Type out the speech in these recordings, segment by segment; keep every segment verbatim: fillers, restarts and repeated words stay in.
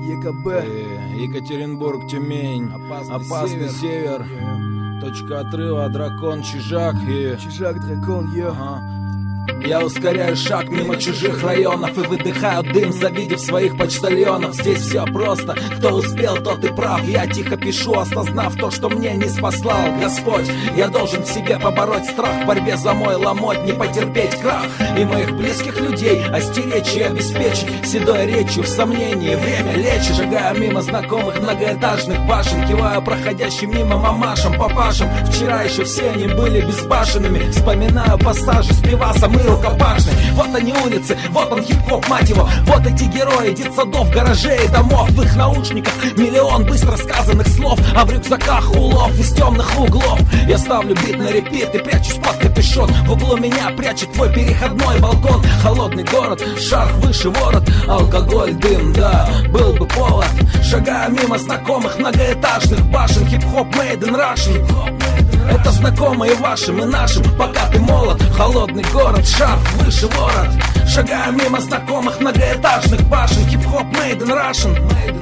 ЕКБ, Екатеринбург, Тюмень, Опасный, Опасный север, север, yeah. Точка отрыва, Дракон, Чижак и... Чижак, Дракон, йо. Ага. Я ускоряю шаг мимо чужих районов и выдыхаю дым, завидев своих почтальонов. Здесь все просто, кто успел, тот и прав. Я тихо пишу, осознав то, что мне не спаслал Господь. Я должен в себе побороть страх, в борьбе за мой ломоть, не потерпеть крах. И моих близких людей остеречь и обеспечить седой речью в сомнении. Время лечит, шагаю мимо знакомых многоэтажных башен, киваю проходящим мимо мамашам, папашам. Вчера еще все они были безбашенными. Вспоминаю пассажи с пивасом и рукопашный. Вот они улицы, вот он хип-хоп, мать его. Вот эти герои детсадов, гаражей и домов. В их наушниках миллион быстро сказанных слов, а в рюкзаках улов из темных углов. Я ставлю бит на репит и прячусь под капюшон. В углу меня прячет твой переходной балкон. Холодный город, шарф выше ворот, алкоголь, дым, да, был бы повод. Шагаю мимо знакомых многоэтажных башен. Хип-хоп made in Russian. Это знакомые вашим и нашим, пока ты молод. Холодный город, шарф выше ворот. Шагаю мимо знакомых многоэтажных башен. Хип-хоп made in Russian.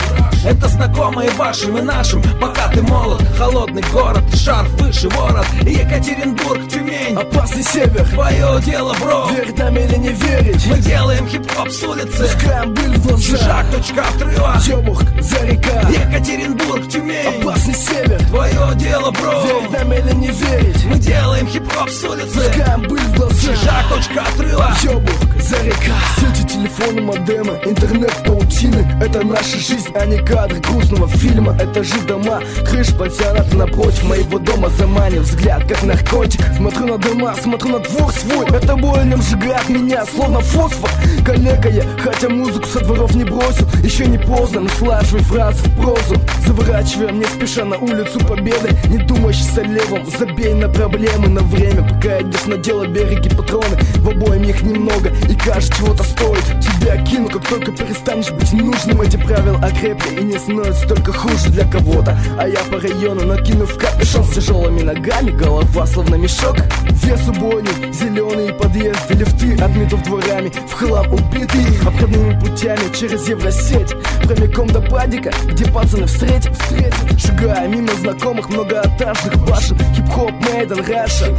Это знакомые вашим и нашим, пока ты молод. Холодный город, шарф выше ворот. Екатеринбург, Тюмень, Опасный север, твое дело, бро. верить нам или не верить. Мы делаем хип-хоп с улицы. Пускаем быль в глаза. Чижак, точка отрыва. Ёбург, за река. Екатеринбург, Тюмень, Опасный север, твое дело, бро. верить нам или не верить. Мы делаем хип-хоп с улицы. Пускаем быль в глаза. Чижак, точка отрыва. Ёбург, за река. Сети, телефоны, модемы, интернет, паутины. Это наша жизнь, а не кадры грустного фильма. Этажи, дома, крыш, пансионат напротив моего дома. Заманив взгляд, как наркотик. Смотрю на дома, смотрю на двор свой. Это боль в нем сжигает меня, словно фосфор. Коллега я, хотя музыку со дворов не бросил. Еще не поздно, наслаживай фразы в прозу. Заворачиваем не спеша на улицу Победы. Не думай сейчас о левом, забей на проблемы. На время, пока идешь на дело, береги патроны. В обоим их немного и кажется чего-то стоит. Тебя кину, как только перестанешь быть нужным. Эти правила окрепли и не становятся только хуже для кого-то. А я по району, накинув капюшон с тяжелыми ногами, голова словно мешок. Вес убойный, зеленые подъезды, лифты от метов дворами, в хлам убитый. Обходными путями через Евросеть, прямиком до падика, где пацаны встретят, встретят. Шагая мимо знакомых многоэтажных башен. Хип-хоп made in Russia.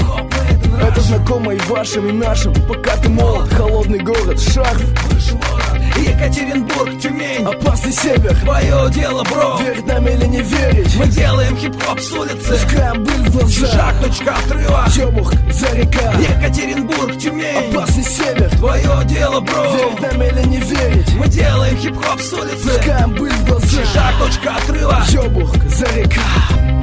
Это знакомые вашим и нашим, пока ты молод. Холодный город, шарф выше ворот. Екатеринбург, Тюмень, Опасный север, твое дело, бро. верить нам или не верить. Мы делаем хип-хоп с улицы. Пускаем быль в глаза. Чижак, точка отрыва. Ёбург, за река. Екатеринбург, Тюмень, Опасный север, твое дело, бро. верить нам или не верить. Мы делаем хип-хоп с улицы. Пускаем быль в глаза. Чижак, точка отрыва. Ёбург, за река.